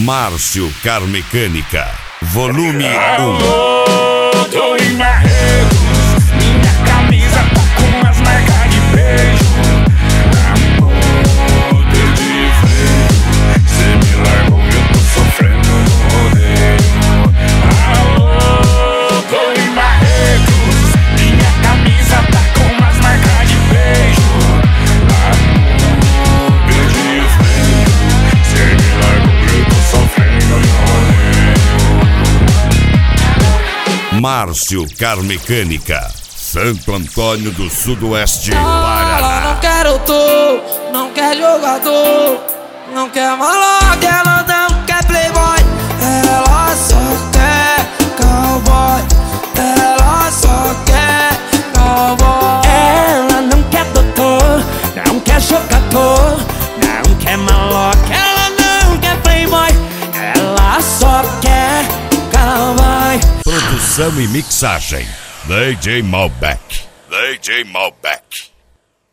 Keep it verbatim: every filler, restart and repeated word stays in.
Márcio Carmecânica, volume um. Tô em Marretos, minha camisa tá com as marcas de beijo. Amor, perdi freio, cê me largou e eu tô sofrendo no rodeio. Alô, tô em Marretos, minha camisa tá com as marcas de beijo. Amor, perdi o freio, cê me largou e eu tô sofrendo no rodeio. Márcio Carmecânica, Santo Antônio do Sudoeste, Ela Paraná. não quer autor, não quer jogador, não quer maloca, ela não quer playboy. Ela só quer cowboy, ela só quer cowboy. Ela não quer doutor, não quer jogador, não quer maloca, ela não quer playboy, ela só quer cowboy. Produção e mixagem, D J Malbec. D J Malbec.